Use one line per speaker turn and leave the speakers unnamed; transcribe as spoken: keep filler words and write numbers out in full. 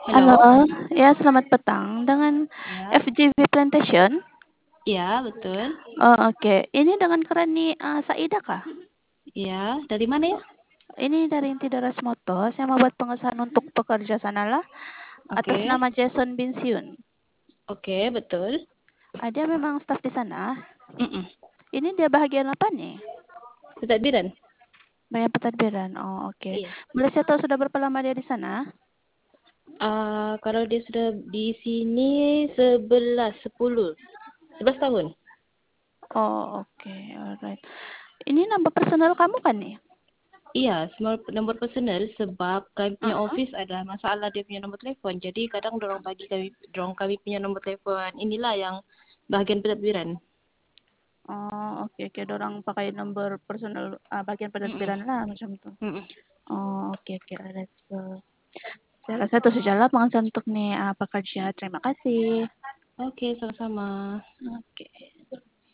Halo,
Halo,
ya selamat petang dengan
ya,
F J V Plantation.
iya betul.
Oh, oke. Ini dengan Kerani uh, Saida kah?
Iya, dari mana ya?
Ini dari Inti Daras Moto. Saya mau buat pengesahan untuk pekerja sanalah atas
Oke,
nama Jason Binsiun.
oke, betul.
Ada memang staf di sana.
Mm-mm.
Ini dia bahagian apa nih?
Pentadbiran?
Bagian pentadbiran. Oh, oke.
Iya.
Boleh saya tahu sudah berapa lama dia di sana?
Ah, kalau dia sudah di sini sebelas, sepuluh, sebelas tahun.
Oh, oke. Alright. Ini nambah personal kamu kan nih?
Iya, semua nomor personal sebab kami punya
Uh-uh.
office ada masalah dia punya nomor telefon. Jadi kadang dorong bagi kami, dorong kami punya nomor telefon. Inilah yang bahagian pentadbiran.
Oh, oke oke. Dorang pakai nomor personal uh, bagian
Mm-mm.
pentadbiran lah macam itu.
Mm-mm.
Oh, oke oke. Alright. So, saya rasa itu sajalah pengasahan untuk nih uh, pekerja. Terima kasih.
Oke, sama-sama.
Oke.